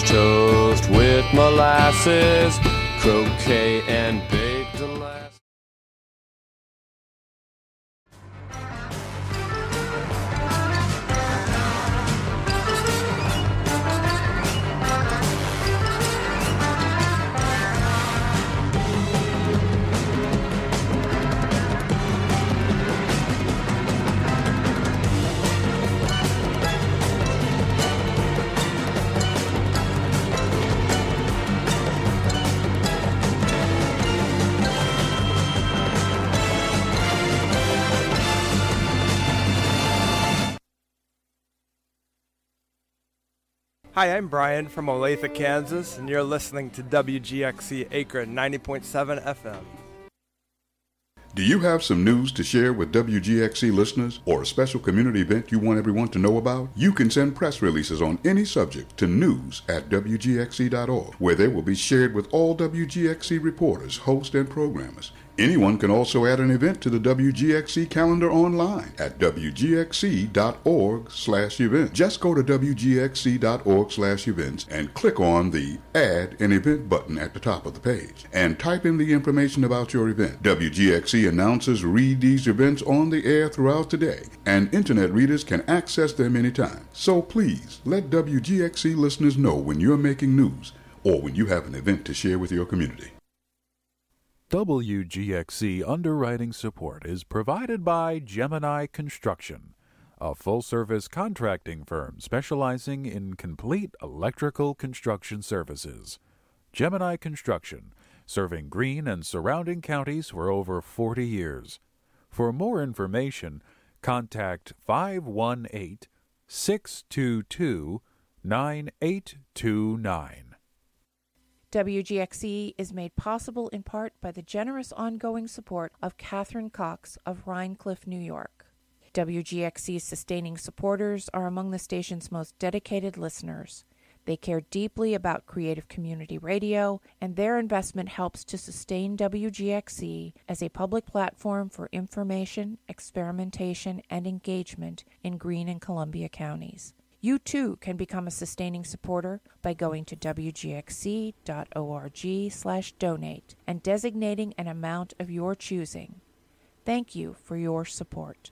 French toast with molasses, croquet and baked molasses. Hi, I'm Brian from Olathe, Kansas, and you're listening to WGXC Akron 90.7 FM. Do you have some news to share with WGXC listeners or a special community event you want everyone to know about? You can send press releases on any subject to news@WGXC.org, where they will be shared with all WGXC reporters, hosts, and programmers. Anyone can also add an event to the WGXC calendar online at WGXC.org/event. Just go to WGXC.org/events and click on the Add an Event button at the top of the page and type in the information about your event. WGXC announcers read these events on the air throughout the day, and internet readers can access them anytime. So please let WGXC listeners know when you're making news or when you have an event to share with your community. WGXC underwriting support is provided by Gemini Construction, a full-service contracting firm specializing in complete electrical construction services. Gemini Construction, serving Greene and surrounding counties for over 40 years. For more information, contact 518-622-9829. WGXC is made possible in part by the generous ongoing support of Catherine Cox of Rhinecliff, New York. WGXC's sustaining supporters are among the station's most dedicated listeners. They care deeply about creative community radio, and their investment helps to sustain WGXC as a public platform for information, experimentation, and engagement in Greene and Columbia counties. You too can become a sustaining supporter by going to wgxc.org/donate and designating an amount of your choosing. Thank you for your support.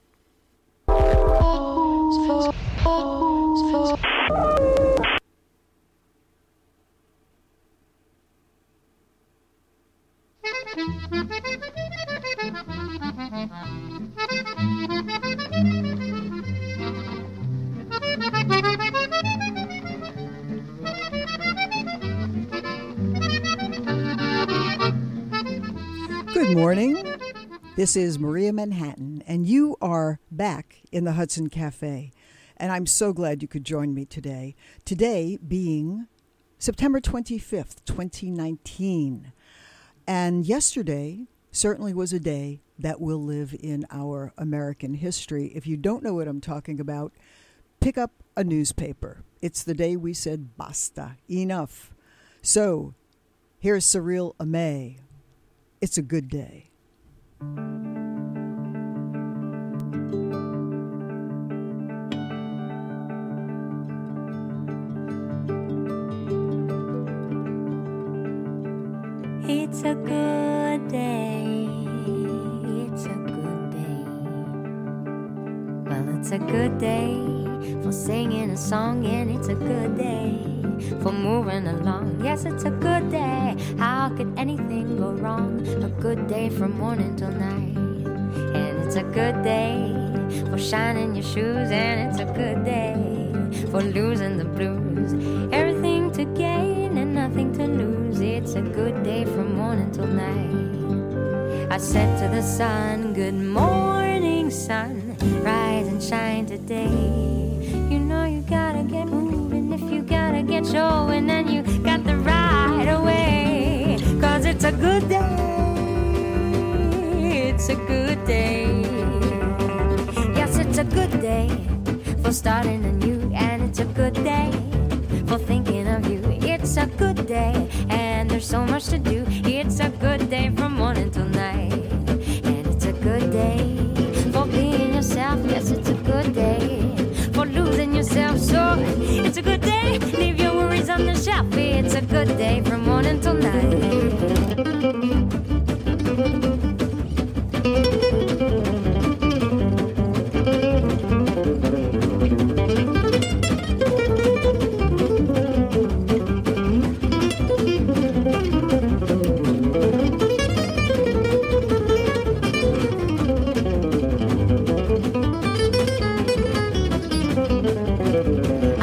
Good morning. This is Maria Manhattan, and you are back in the Hudson Cafe. And I'm so glad you could join me today. Today being September 25th, 2019. And yesterday certainly was a day that will live in our American history. If you don't know what I'm talking about, pick up a newspaper. It's the day we said basta, enough. So here's Cyril Amay. It's a good day. It's a good day. It's a good day. Well, it's a good day for singing a song, and it's a good day for moving along. Yes, it's a good day. How could anything go wrong? A good day from morning till night. And it's a good day for shining your shoes, and it's a good day for losing the blues. Everything to gain and nothing to lose. It's a good day from morning till night. I said to the sun, good morning, sun. Rise and shine today. You know you gotta get moving if you gotta get showing, and you got the right away. 'Cause it's a good day. It's a good day. Yes, it's a good day for starting anew, and it's a good day for thinking of you. It's a good day, and there's so much to do. It's a good day from morning till night. And it's a good day for being yourself. Yes, it's a good day for losing yourself. So it's a good day. Leave your worries on the shelf.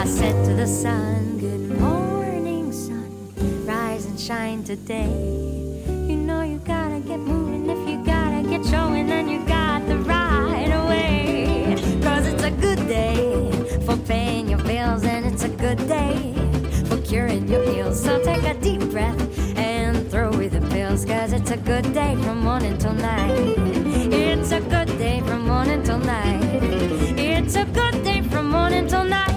said to the sun, good morning, sun, rise and shine today. You know you gotta get moving, if you gotta get showing, then you got the right away. 'Cause it's a good day for paying your bills, and it's a good day for curing your ills. So take a deep breath and throw away the pills, 'cause it's a good day from morning till night. It's a good day from morning till night. It's a good day from morning till night.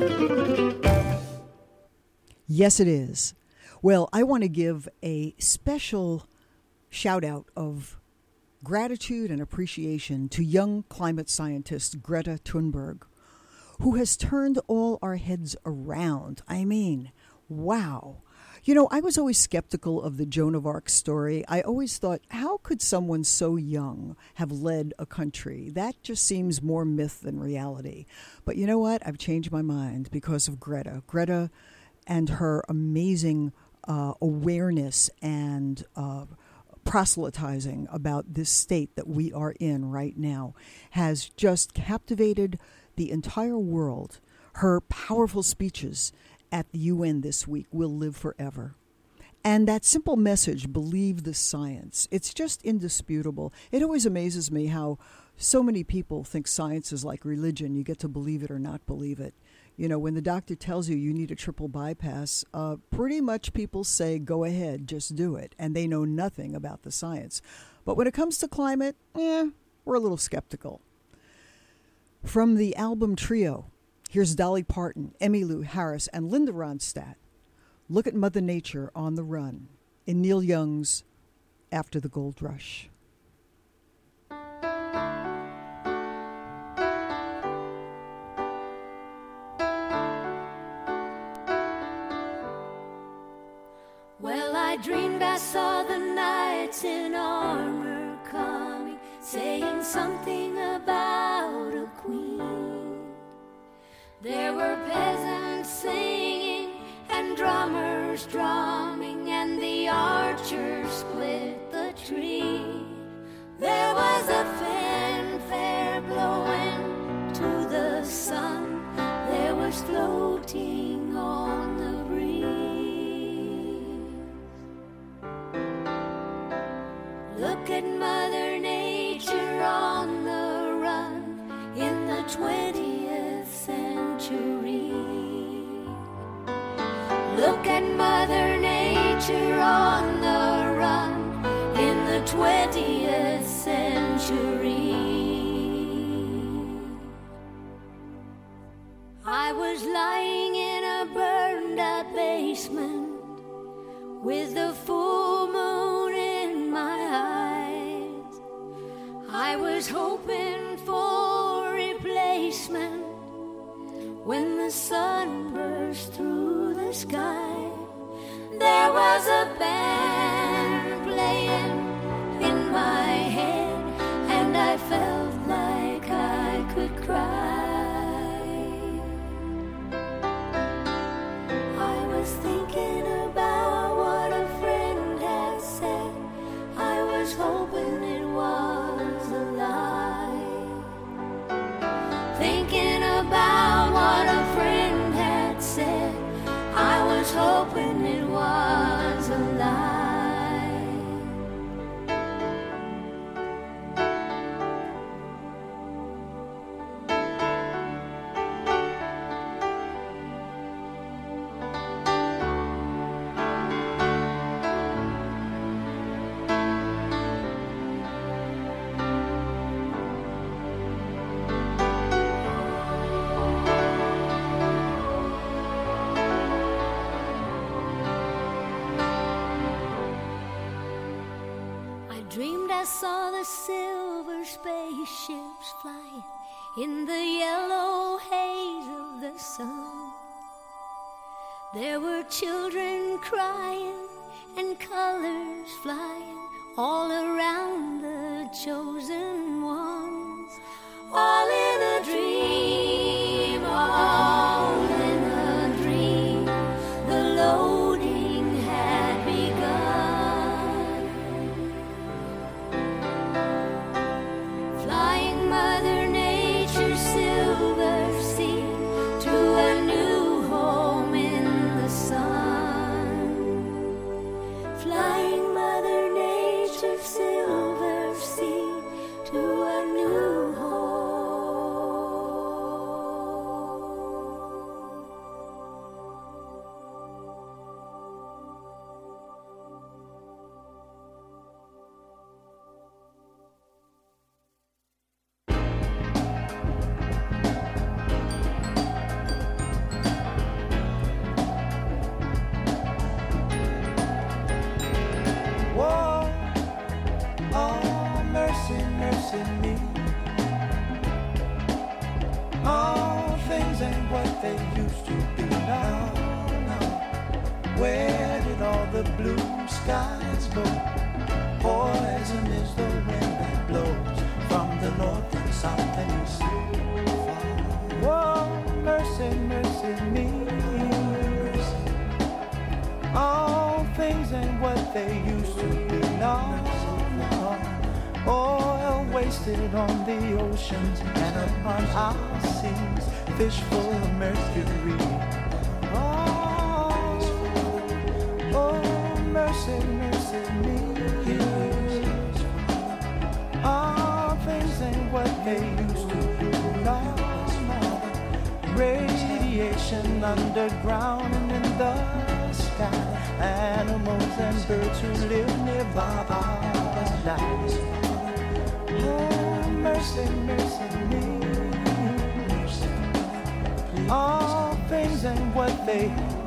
Yes, it is. Well, I want to give a special shout out of gratitude and appreciation to young climate scientist Greta Thunberg, who has turned all our heads around. I mean, wow. You know, I was always skeptical of the Joan of Arc story. I always thought, how could someone so young have led a country? That just seems more myth than reality. But you know what? I've changed my mind because of Greta. Greta and her amazing awareness and proselytizing about this state that we are in right now has just captivated the entire world. Her powerful speeches at the UN this week will live forever. And that simple message, believe the science, it's just indisputable. It always amazes me how so many people think science is like religion. You get to believe it or not believe it. You know, when the doctor tells you you need a triple bypass, pretty much people say, go ahead, just do it. And they know nothing about the science. But when it comes to climate, we're a little skeptical. From the album Trio, here's Dolly Parton, Emmylou Harris, and Linda Ronstadt. Look at Mother Nature on the run in Neil Young's After the Gold Rush. Well, I dreamed I saw the knights in armor coming, saying something about a queen. There were peasants singing and drummers drumming, and the archers split the tree. There was a fanfare blowing to the sun. There was floating on the breeze. Look at Mother Nature on the run in the 20th century. Look at Mother Nature on the run in the 20th century. I was lying in a burned out basement with the full moon in my eyes. I was hoping for replacement when the sun burst through the sky. There was a band playing in my head, and I felt like I could cry. I was thinking about what a friend had said. I was hoping it was a lie. Thinking about what a friend had said, I was hoping it was a lie. I saw the silver spaceships flying in the yellow haze of the sun. There were children crying and colors flying all around the chosen ones. All in a dream, all in a dream. The loading had begun. Flying Mother Nature's silver sea to a new they used to be. Now, where did all the blue skies go? Poison is the wind that blows from the north and south and east. Whoa, mercy, mercy me. All things ain't what they used to be. No, oil wasted on the oceans and upon our seas, fish full of mercury. Oh, mercy, mercy me. All things ain't what they used to be. No, radiation underground and in the sky. Animals and birds who live nearby die. Oh, mercy, mercy me. All things ain't what they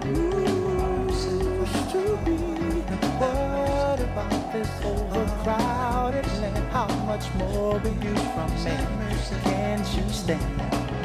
used to be. What about this overcrowded land? How much more be you from me? Can't you stand?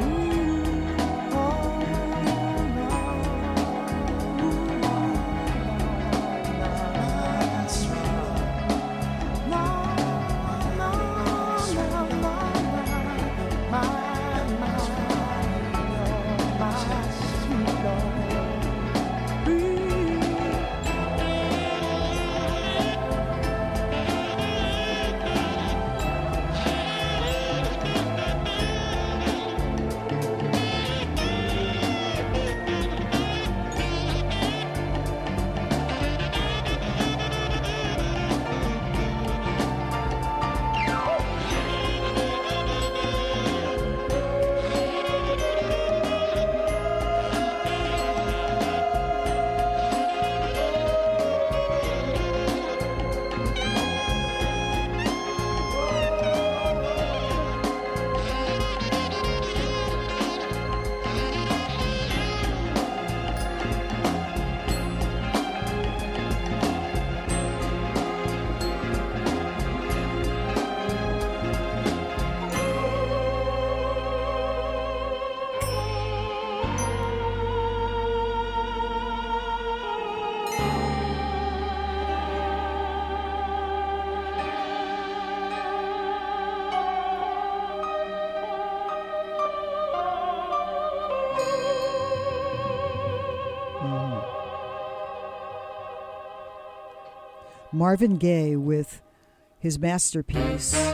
Marvin Gaye with his masterpiece,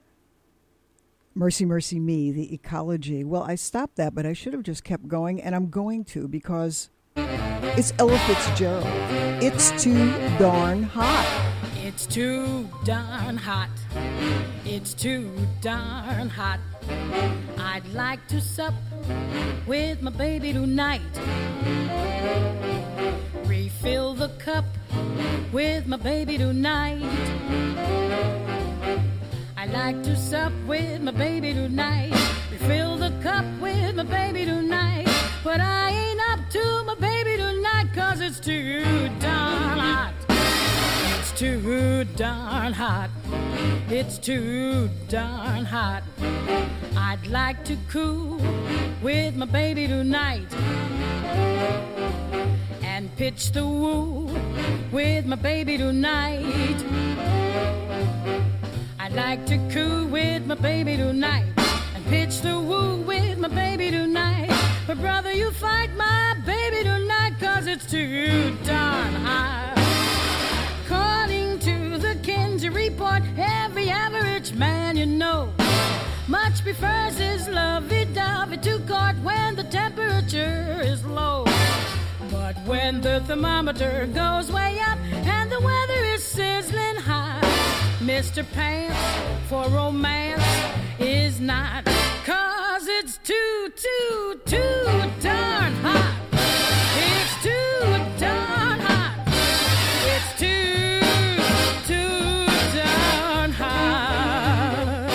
Mercy, Mercy Me, the Ecology. Well, I stopped that, but I should have just kept going, and I'm going to because it's Ella Fitzgerald. It's too darn hot. It's too darn hot. It's too darn hot. I'd like to sup with my baby tonight. Refill the cup with my baby tonight. I like to sup with my baby tonight. Refill the cup with my baby tonight. But I ain't up to my baby tonight, 'cause it's too darn hot. It's too darn hot. It's too darn hot. I'd like to cool with my baby tonight and pitch the woo with my baby tonight. I'd like to cool with my baby tonight and pitch the woo with my baby tonight. But brother, you fight my baby tonight, 'cause it's too darn hot. According to the Kinsey report, every average man you know much prefers his lovey-dovey to court when the temperature is low. But when the thermometer goes way up and the weather is sizzling hot, Mr. Pants for romance is not, 'cause it's too darn hot. It's too darn hot. It's too darn hot.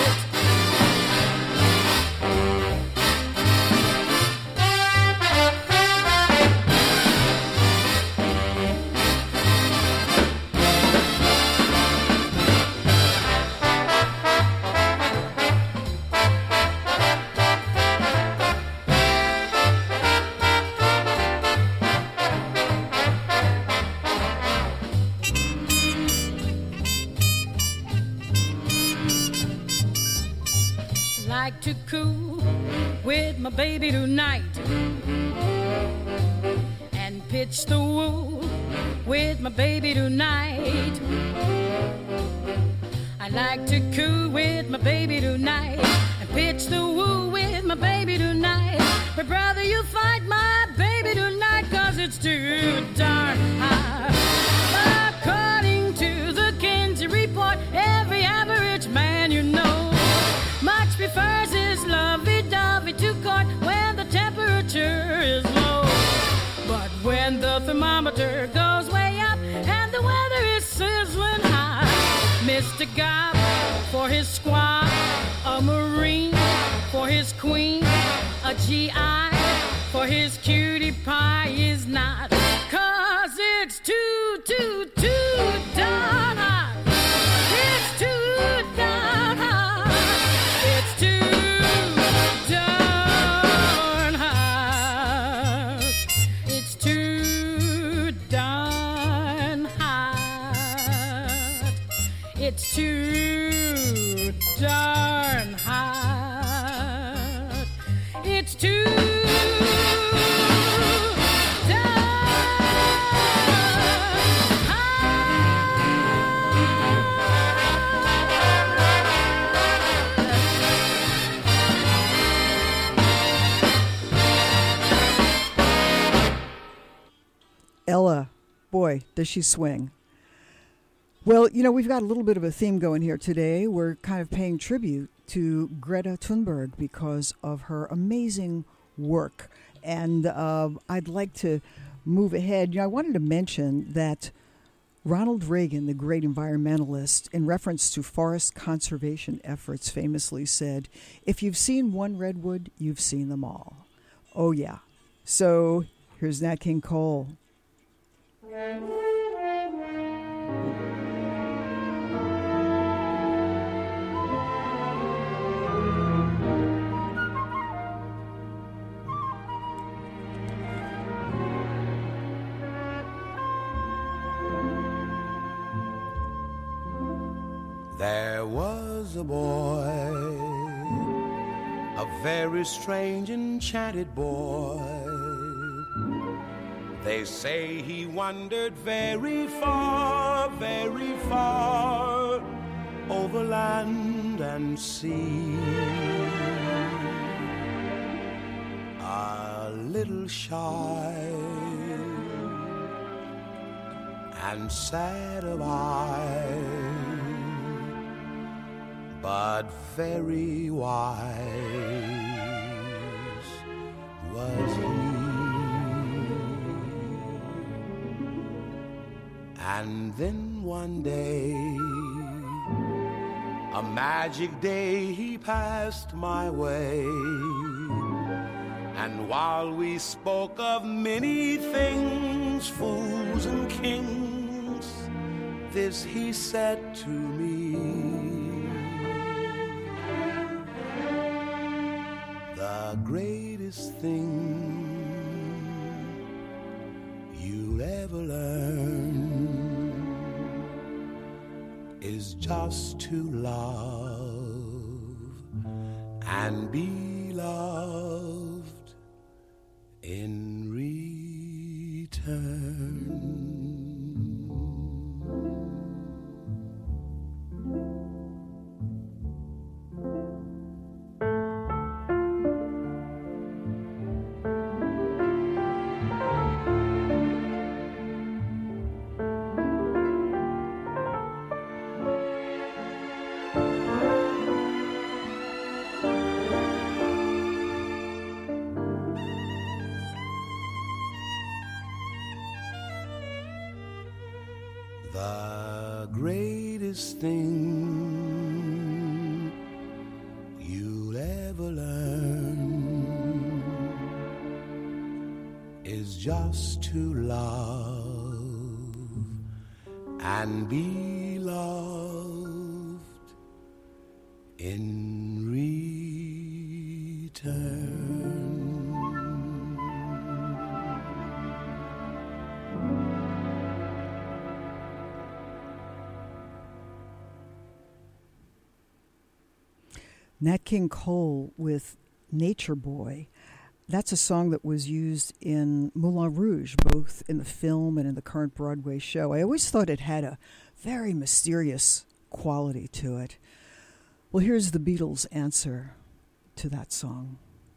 like to cool with my baby tonight and pitch the woo with my baby tonight. I like to cool with my baby tonight and pitch the woo with my baby tonight. But brother, you fight my baby tonight, 'cause it's too darn high. According to the Kinsey report, every average man you know much prefers his lovey-dovey to court when the temperature is low. But when the thermometer goes way up and the weather is sizzling high, Mr. Gobb for his squad, a Marine for his queen, a GI for his cutie pie is not, 'cause it's too darn hot. It's too darn hot. It's too darn hot. It's too darn hot. It's too darn hot. It's too Ella, boy, does she swing. Well, you know, we've got a little bit of a theme going here today. We're kind of paying tribute to Greta Thunberg because of her amazing work. And I'd like to move ahead. You know, I wanted to mention that Ronald Reagan, the great environmentalist, in reference to forest conservation efforts, famously said, "If you've seen one redwood, you've seen them all." Oh, yeah. So here's Nat King Cole. There was a boy, a very strange, enchanted boy. They say he wandered very far over land and sea. A little shy and sad of eye, but very wise was he. And then one day, a magic day, he passed my way. And while we spoke of many things, fools and kings, this he said to me: the greatest thing you'll ever learn is just to love and be loved in return. The greatest thing you'll ever learn is just to love and be loved in return. Nat King Cole with Nature Boy. That's a song that was used in Moulin Rouge, both in the film and in the current Broadway show. I always thought it had a very mysterious quality to it. Well, here's the Beatles' answer to that song.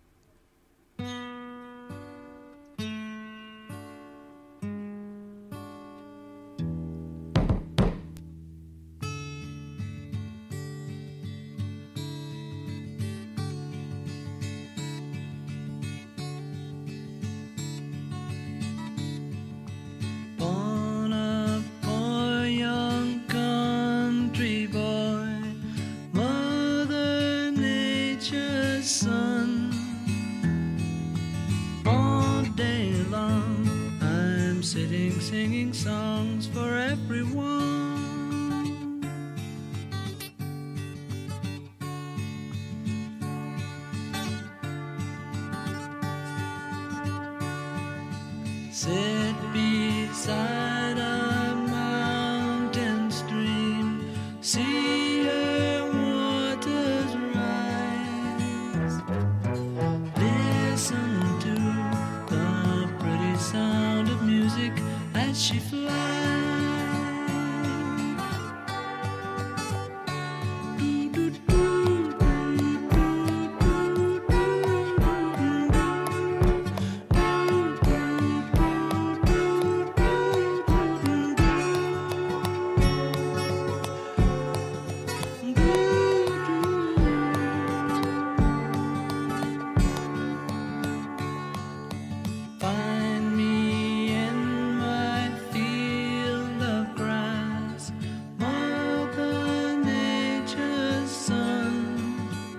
Singing songs for everyone. Sit beside a mountain stream, see her waters rise. Listen to the pretty sound of music as she flies. Find me in my field of grass, Mother Nature's son.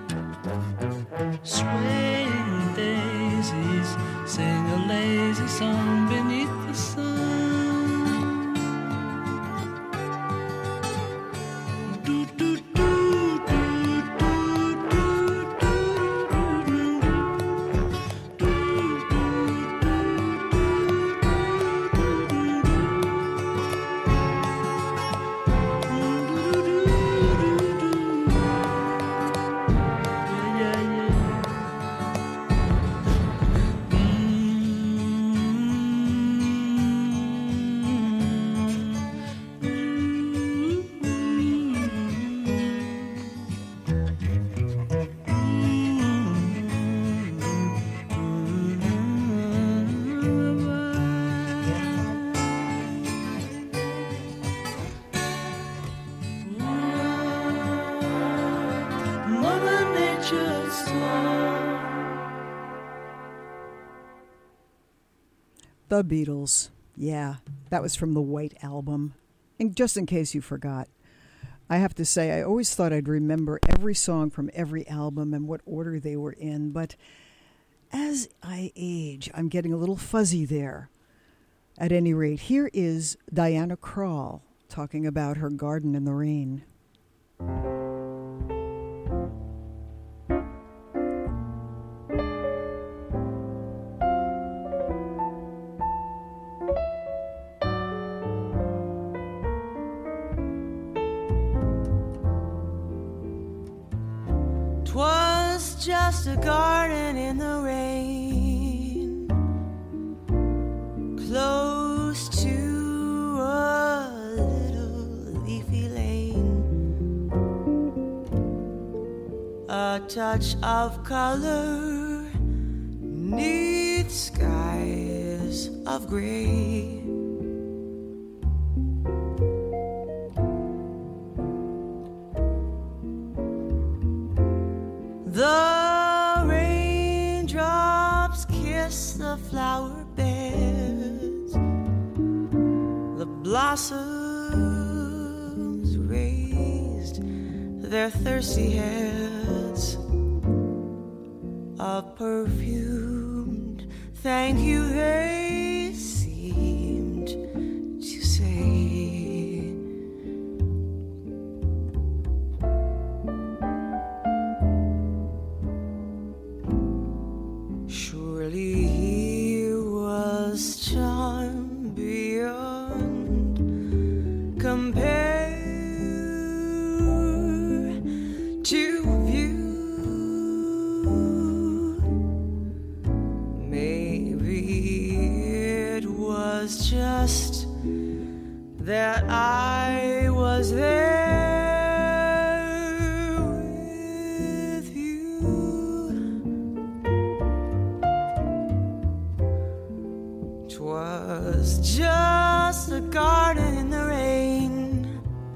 Swaying daisies, sing a lazy song beneath the sun. The Beatles. Yeah, that was from the White Album. And just in case you forgot, I have to say, I always thought I'd remember every song from every album and what order they were in, but as I age, I'm getting a little fuzzy there. At any rate, here is Diana Krall talking about her garden in the rain. 'Twas just a garden in the rain, close to a little leafy lane, a touch of color 'neath skies of gray. The raindrops kiss the flower beds, the blossoms raised their thirsty heads, a perfumed thank you they seemed to say. Surely he was charmed beyond compare to view was just that I was there with you. 'Twas just a garden in the rain,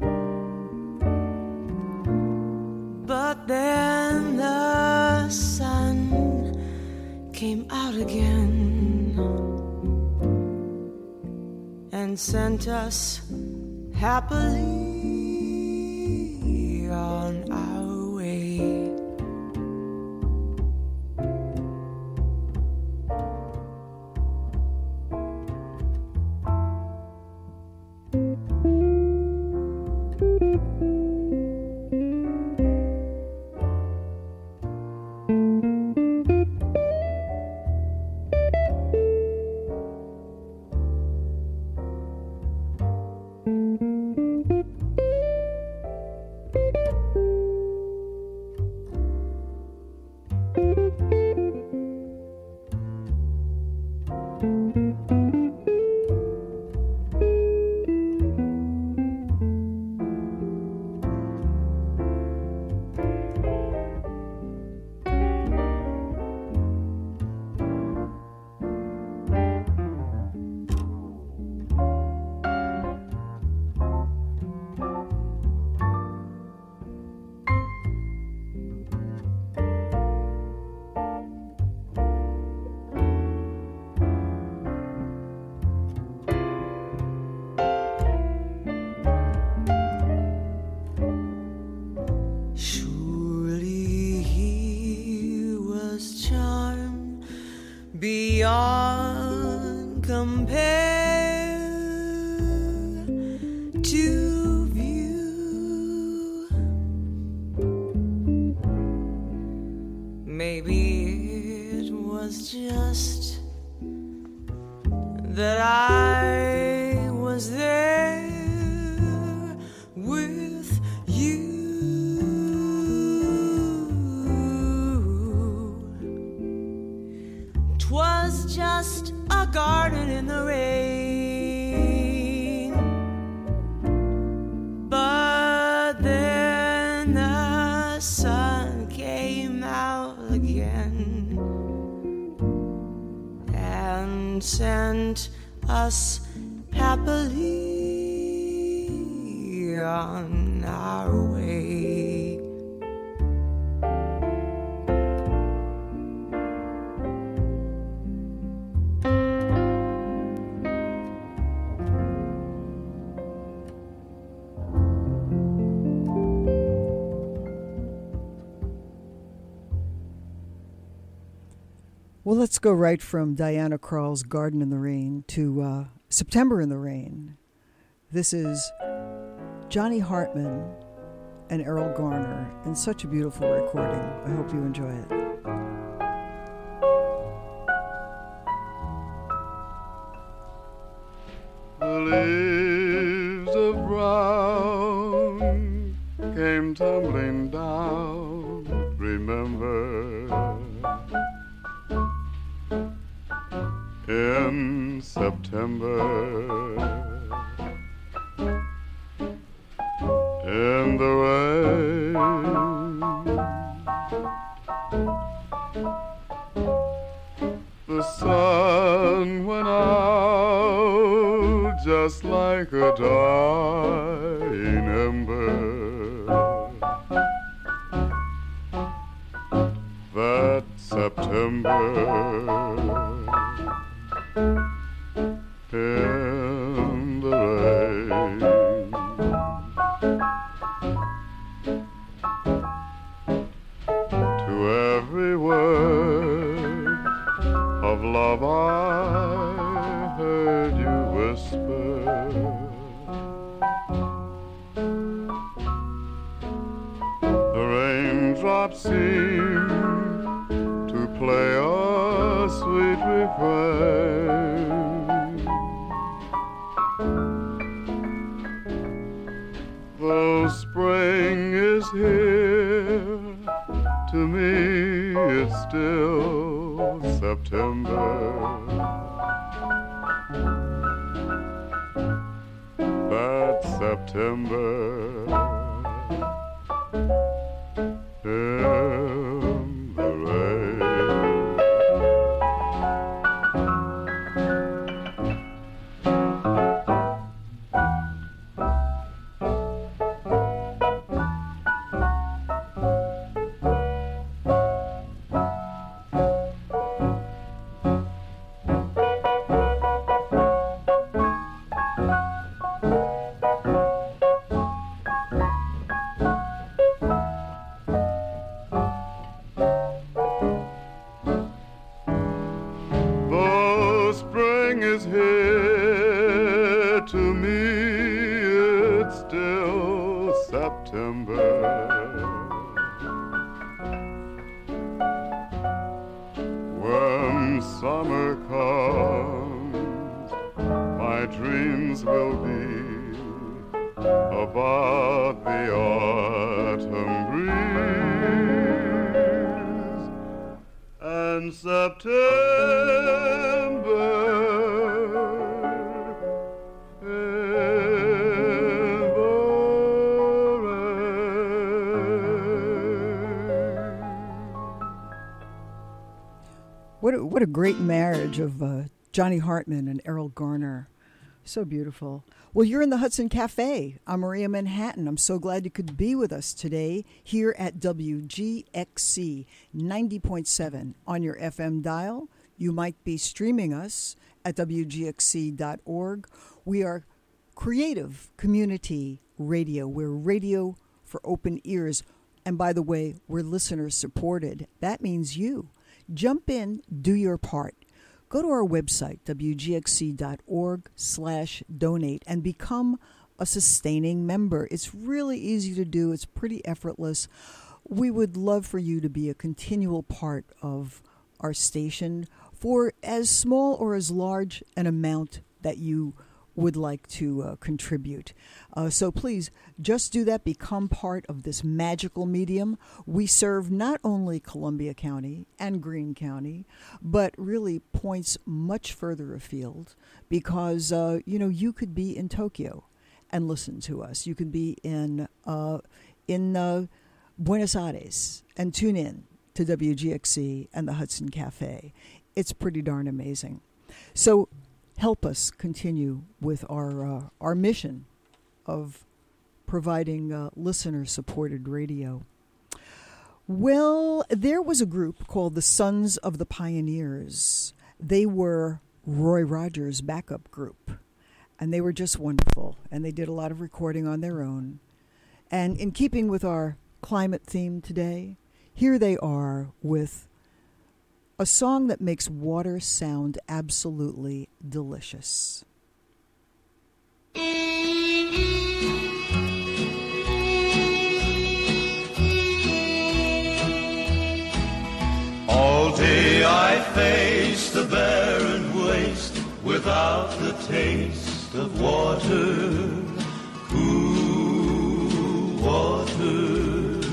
but then the sun came out again and sent us happily on our way. Beyond compare to view. Maybe it was just that I was there with you. 'Twas just a garden in the rain, but then the sun came out again and sent us happily on our way. Well, let's go right from Diana Krall's Garden in the Rain to September in the Rain. This is Johnny Hartman and Errol Garner, and such a beautiful recording. I hope you enjoy it. The leaves of brown came tumbling down, remember, in September, in the rain. The sun went out just like a dying ember. That September, in the rain. To every word of love I heard you whisper. The raindrops seem to play a sweet refrain. Though spring is here, to me it's still September. September in the rain. Though spring is here, to me it's still September. When summer comes, my dreams will be about the autumn breeze and September in the rain. What a great marriage of Johnny Hartman and Errol Garner. So beautiful. Well, you're in the Hudson Cafe. I'm Maria Manhattan. I'm so glad you could be with us today here at WGXC 90.7 on your FM dial. You might be streaming us at WGXC.org. We are creative community radio. We're radio for open ears. And by the way, we're listener supported. That means you. Jump in, do your part. Go to our website, WGXC.org/donate, and become a sustaining member. It's really easy to do. It's pretty effortless. We would love for you to be a continual part of our station for as small or as large an amount that you would like to contribute. So please just do that. Become part of this magical medium. We serve not only Columbia County and Greene County, but really points much further afield because, you could be in Tokyo and listen to us. You could be in Buenos Aires and tune in to WGXC and the Hudson Cafe. It's pretty darn amazing. So help us continue with our mission of providing listener-supported radio. Well, there was a group called the Sons of the Pioneers. They were Roy Rogers' backup group, and they were just wonderful, and they did a lot of recording on their own. And in keeping with our climate theme today, here they are with a song that makes water sound absolutely delicious. All day I face the barren waste without the taste of water, cool water.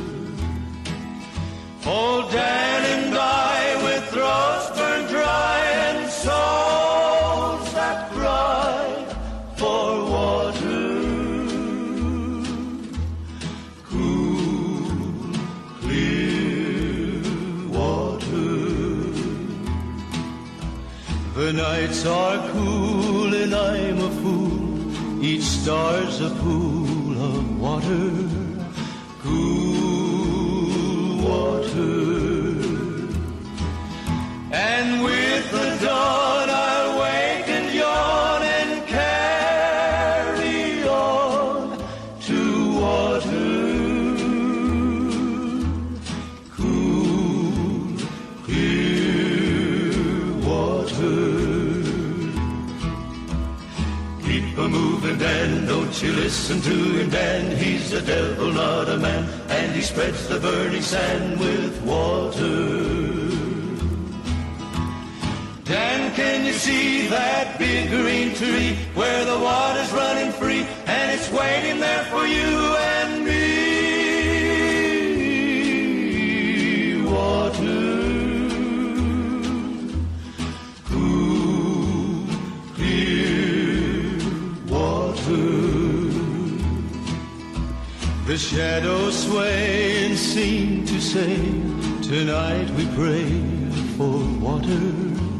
Old Dan and I with throats burned dry and souls that cry for water, cool, clear water. The nights are cool and I'm a fool, each star's a pool of water, cool water. And with the dawn I'll wake and yawn and carry on to water, cool, clear water. Keep a-moving, Dan, don't you listen to him, Dan. He's a devil, not a man, and he spreads the burning sand with water. Dan, can you see that big green tree where the water's running free and it's waiting there for you and me? Water, cool, clear water. The shadows sway and seem to say, tonight we pray for water,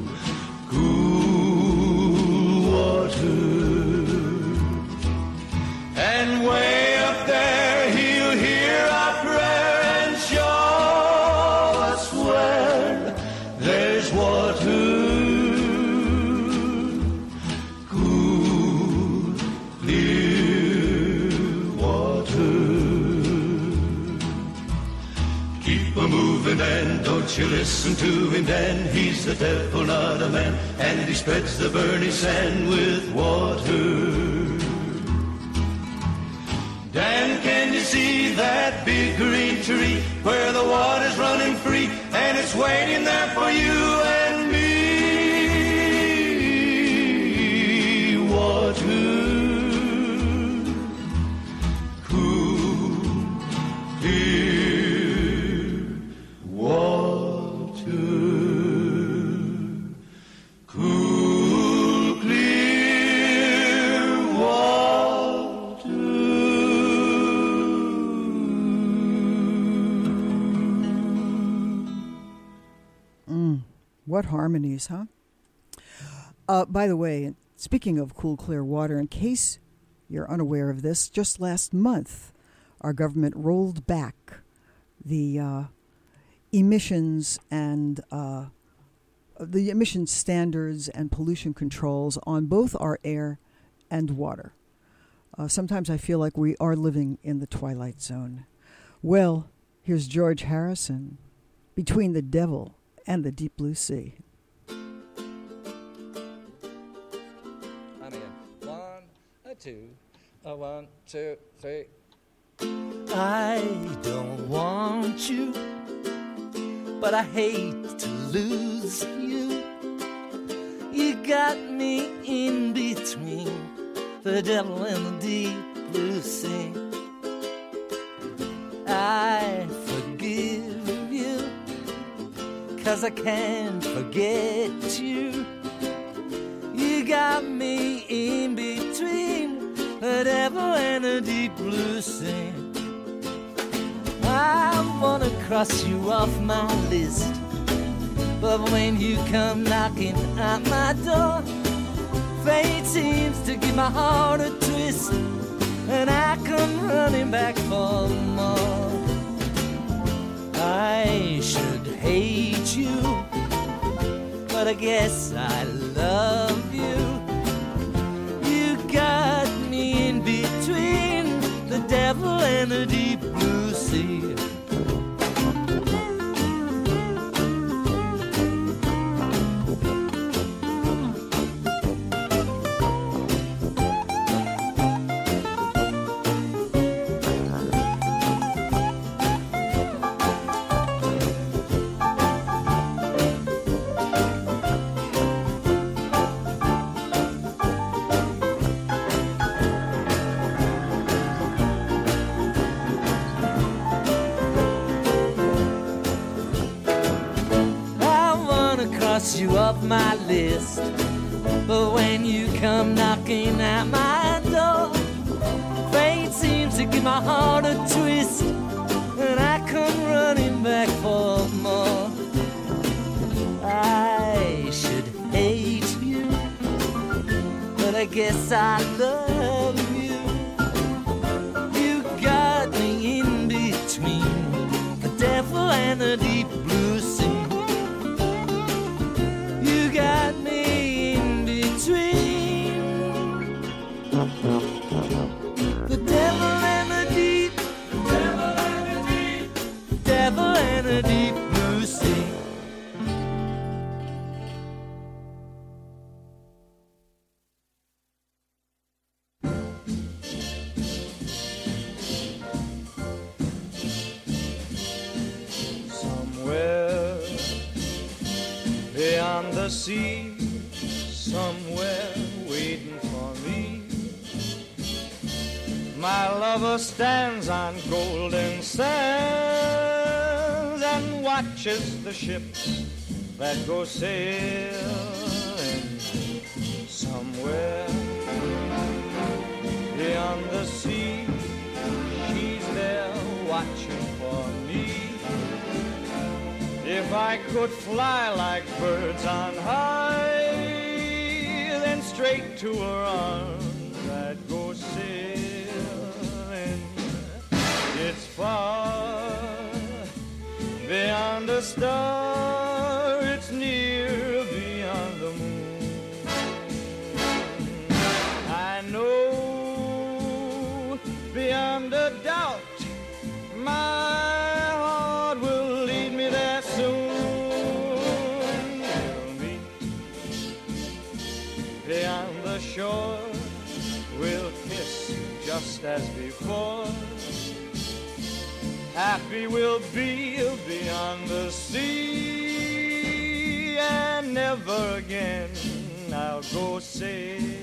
cool water. And way up there he'll hear our prayer and show us where there's water, cool, clear water. Keep a-moving and don't you listen to him, Dan. He's the devil, not a man, and he spreads the burning sand with water. Dan, can you see that big green tree where the water's running free and it's waiting there for you and me? Water, cool, clear water, cool, clear water. What harmonies, huh? By the way, speaking of cool, clear water, in case you're unaware of this, just last month, our government rolled back the emissions and the emission standards and pollution controls on both our air and water. Sometimes I feel like we are living in the twilight zone. Well, here's George Harrison, Between the Devil and the Deep Blue Sea. One, two, three. I don't want you, but I hate to lose you. You got me in between the devil and the deep blue sea. I forgive you, 'cause I can't forget you. You got me in between the devil and the deep blue sea. I wanna cross you off my list, but when you come knocking at my door, fate seems to give my heart a twist, and I come running back for more. I should hate you, but I guess I love you. You got me in between the devil and the deep blue sea. You off my list, but when you come knocking at my door, fate seems to give my heart a twist, and I come running back for more. I should hate you, but I guess I love you. You got me in between the devil and the deep blue sea. You got me in between the devil and the deep, devil and the deep, devil and the deep blue sea. Somewhere beyond the sea, somewhere waiting for me, my lover stands on golden sands and watches the ships that go sailing. Somewhere beyond the sea, she's there I could fly like birds on high, then straight to her arms I'd go sailing. It's far beyond the star, it's near beyond the moon. I know beyond a doubt my heart will lead me there soon. We'll meet beyond the shore, we'll kiss just as before. Happy we'll be beyond the sea, and never again I'll go sailing.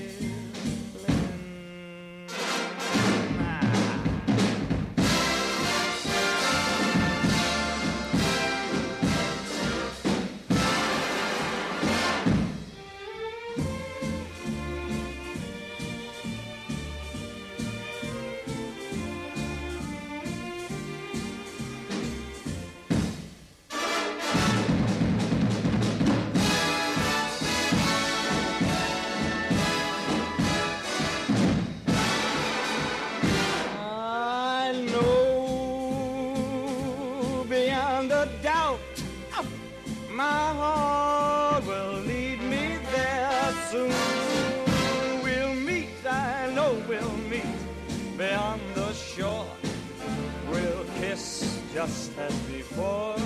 My heart will lead me there soon. We'll meet, I know we'll meet beyond the shore. We'll kiss just as before.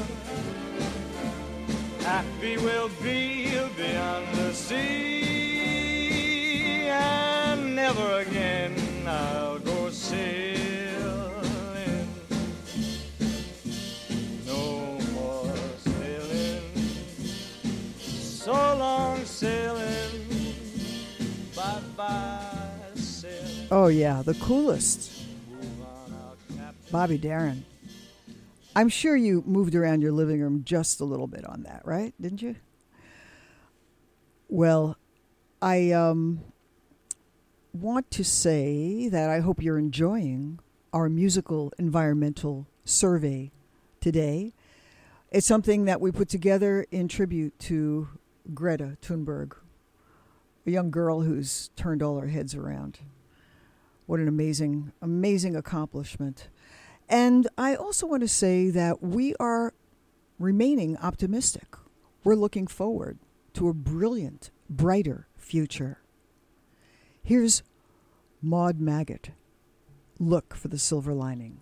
Happy we'll be beyond the sea, and never again I'll go sailing. So long sailing, bye-bye sailing. Oh, yeah, the coolest. Bobby Darin. I'm sure you moved around your living room just a little bit on that, right? Didn't you? Well, I want to say that I hope you're enjoying our musical environmental survey today. It's something that we put together in tribute to Greta Thunberg, a young girl who's turned all her heads around. What an amazing, amazing accomplishment. And I also want to say that we are remaining optimistic. We're looking forward to a brilliant, brighter future. Here's Maud Maggot. Look for the silver lining.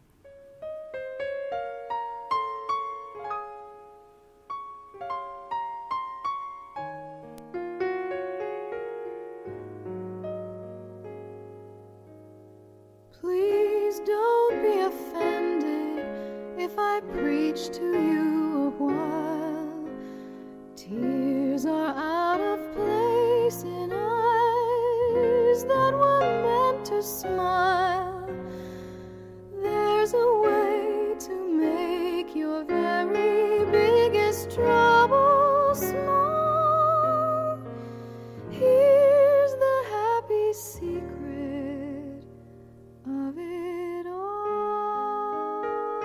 Please don't be offended if I preach to you a while. Tears are out of place in eyes that were meant to smile. There's a way to make your very biggest trouble small. Here's the happy secret of it all.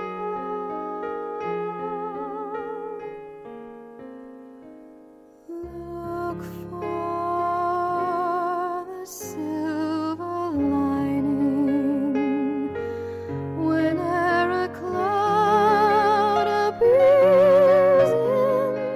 Look for the silver lining whenever a cloud appears in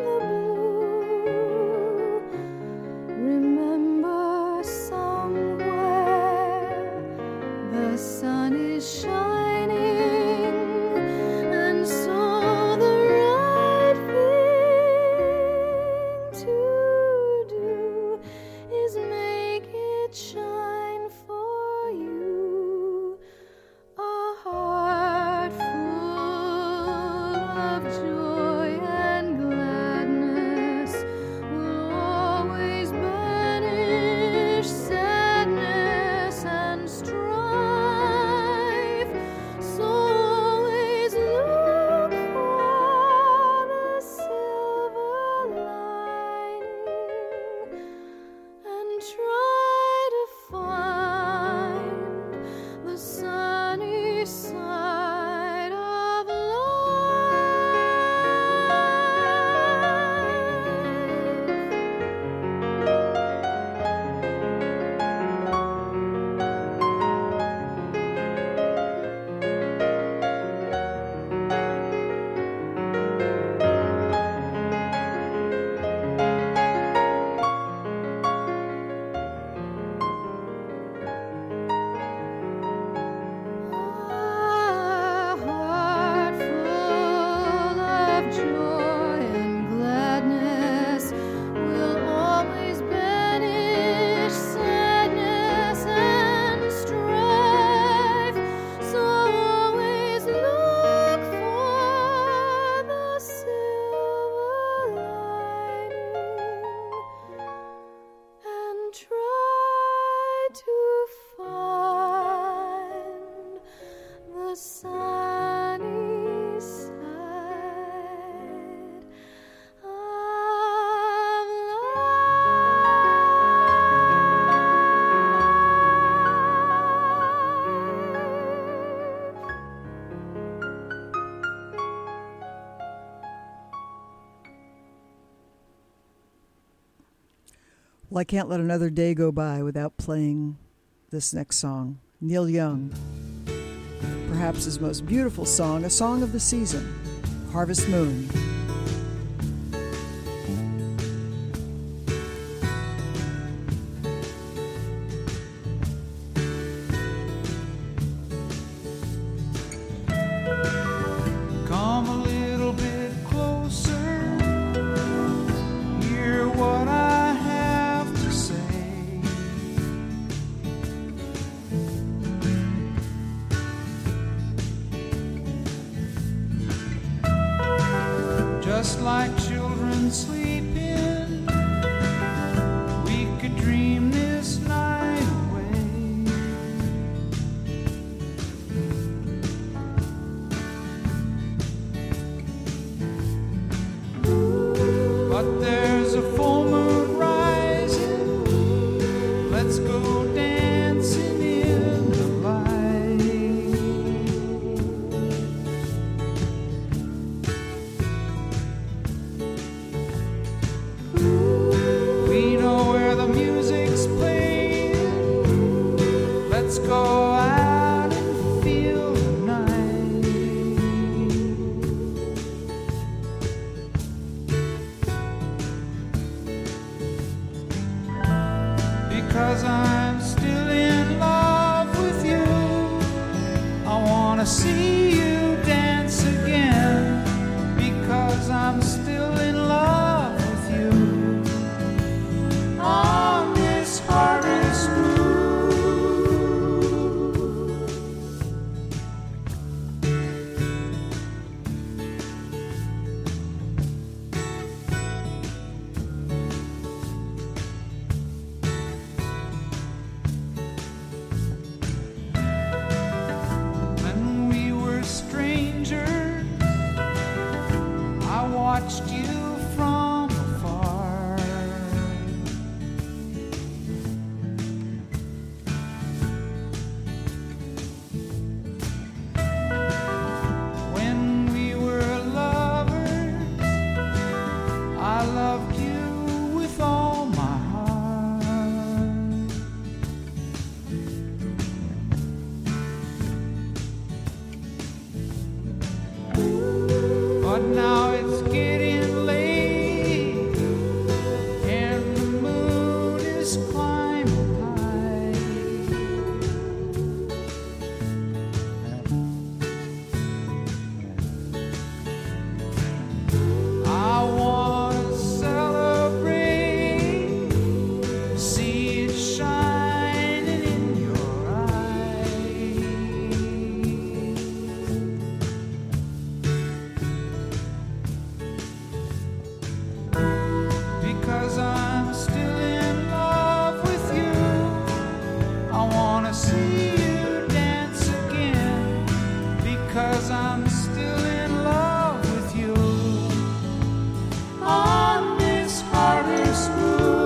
sunny side of Well, I can't let another day go by without playing this next song. Neil Young, perhaps his most beautiful song, a song of the season, Harvest Moon. Come a little bit closer, hear what I have to say. Just like children sleeping, we could dream this night away. But there's a full moon rising, let's go dancing in the light. We know where the music's playing, let's go out and feel the night. Because I'm still in love with you, I wanna see you dance again. Because I'm still in love with you on this harvest moon. When we were strangers, I watched you from afar. When we were lovers, I loved you with all my heart. But now it's getting late, and the moon is climbing high. I want to celebrate, see it shining in your eyes. Because I'm still in love with you, I wanna see you dance again. Because I'm still in love with you on this harvest moon.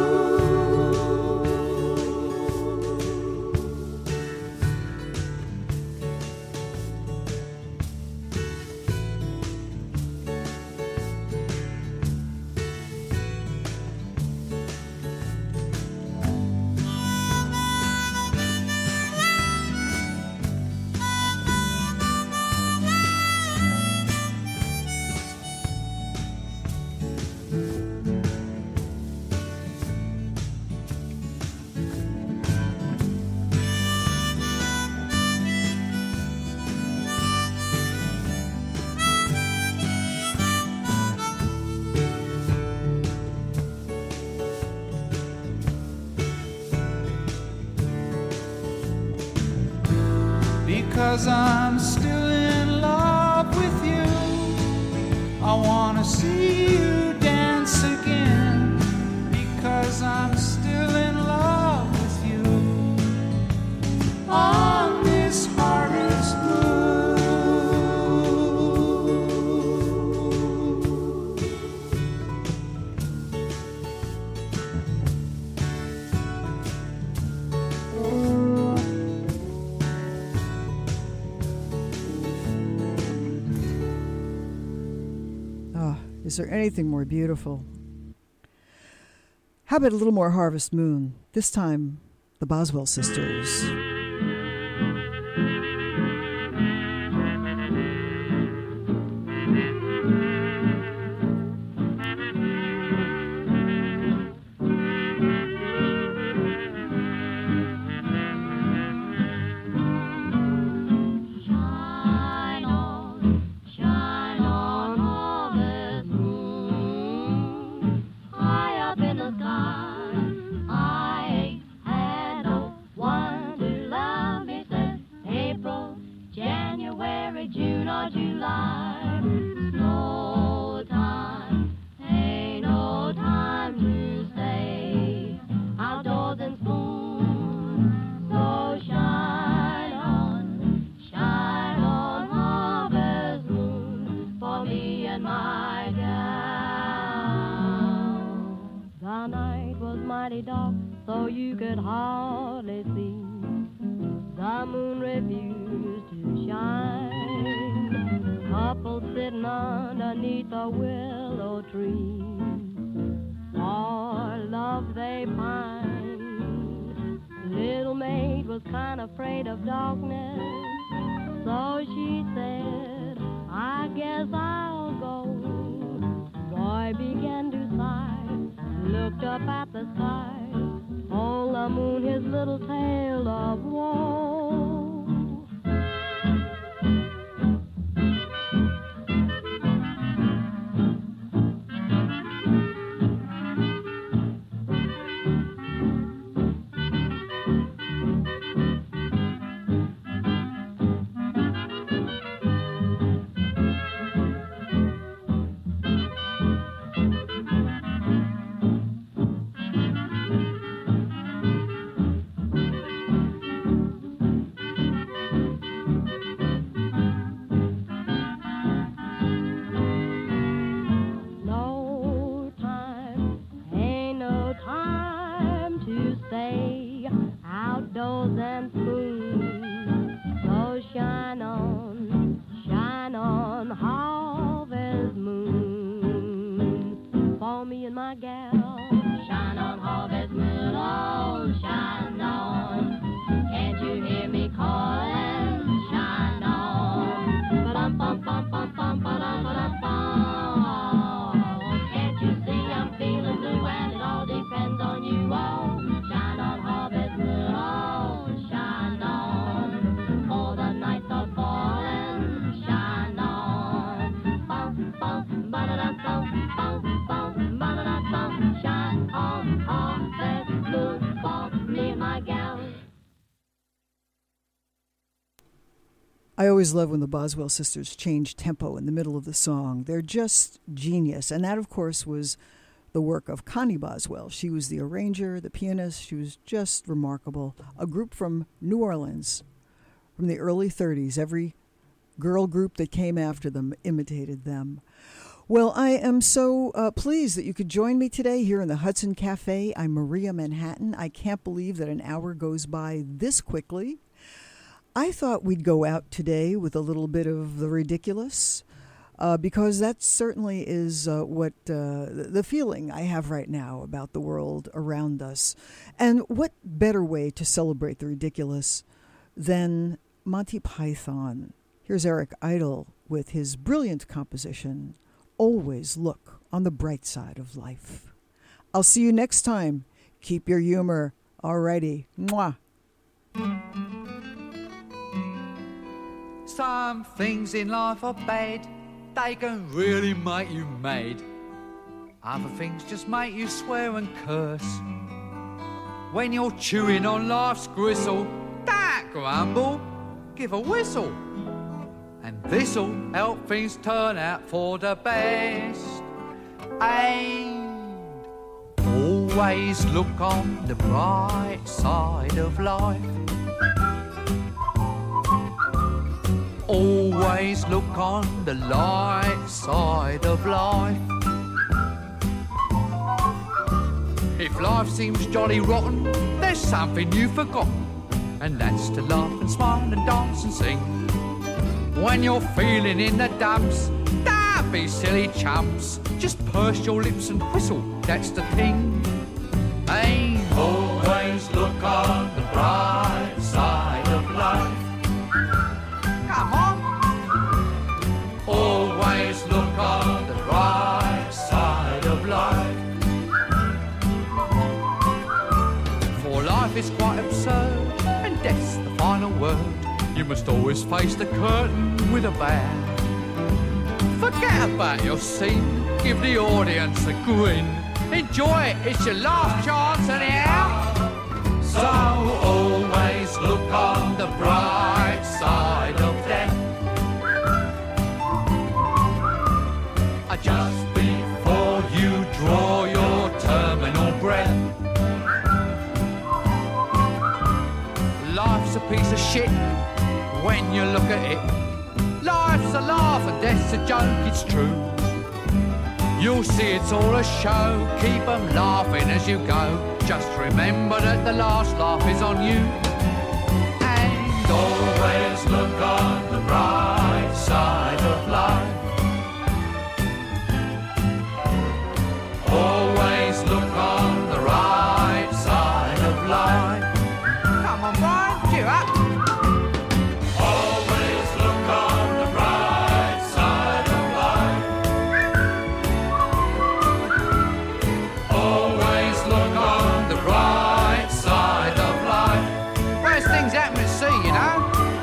Because I'm still in love with you, I wanna see you dance again. Because I'm still in love with you on this harvest moon. Is there anything more beautiful? How about a little more Harvest Moon? This time, the Boswell Sisters. I always love when the Boswell sisters change tempo in the middle of the song. They're just genius. And that, of course, was the work of Connie Boswell. She was the arranger, the pianist. She was just remarkable. A group from New Orleans from the early 30s. Every girl group that came after them imitated them. Well, I am so pleased that you could join me today here in the Hudson Cafe. I'm Maria Manhattan. I can't believe that an hour goes by this quickly. I thought we'd go out today with a little bit of the ridiculous, because that certainly is what the feeling I have right now about the world around us. And what better way to celebrate the ridiculous than Monty Python? Here's Eric Idle with his brilliant composition, Always Look on the Bright Side of Life. I'll see you next time. Keep your humor. Alrighty. Mwah. Some things in life are bad, they can really make you mad. Other things just make you swear and curse. When you're chewing on life's gristle, don't grumble, give a whistle. And this'll help things turn out for the best. And always look on the bright side of life. Always look on the light side of life. If life seems jolly rotten, there's something you've forgotten, and that's to laugh and smile and dance and sing. When you're feeling in the dumps, don't Don't be silly chumps. Just purse your lips and whistle. That's the thing. Hey, Always look on the bright side of life. come on. Always look on the bright side of life. For life is quite absurd, and death's the final word. You must always face the curtain with a bow. Forget about your scene, give the audience a grin. Enjoy it, it's your last chance anyhow. So always look on the bright side of death. Just before you draw your terminal breath. Life's a piece of shit when you look at it. Life's a laugh and death's a joke, it's true. You'll see it's all a show, keep 'em laughing as you go. Just remember that the last laugh is on you. And Always look on the bright side of life. Always look on the right side of life. come on, Brian, cheer up. Always look on the bright side of life. Always look on the bright side of life. Worst things happen at sea, you know.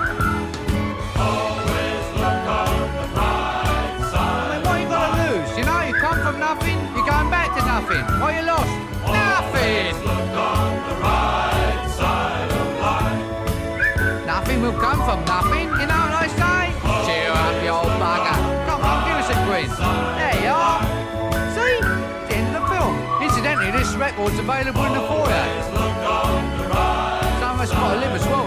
Always look on the bright I side. mean, what you got to lose? You know, you come from nothing, you're going back to nothing. What you lost? Nothing. Look on the right side of life. Nothing will come from nothing, you know what I say? Cheer up, you old bugger. Come on, give us a grin. There you are. See? It's the end of the film. Incidentally, this record's available in the foyer. Look on the right. Some of us got to live as well,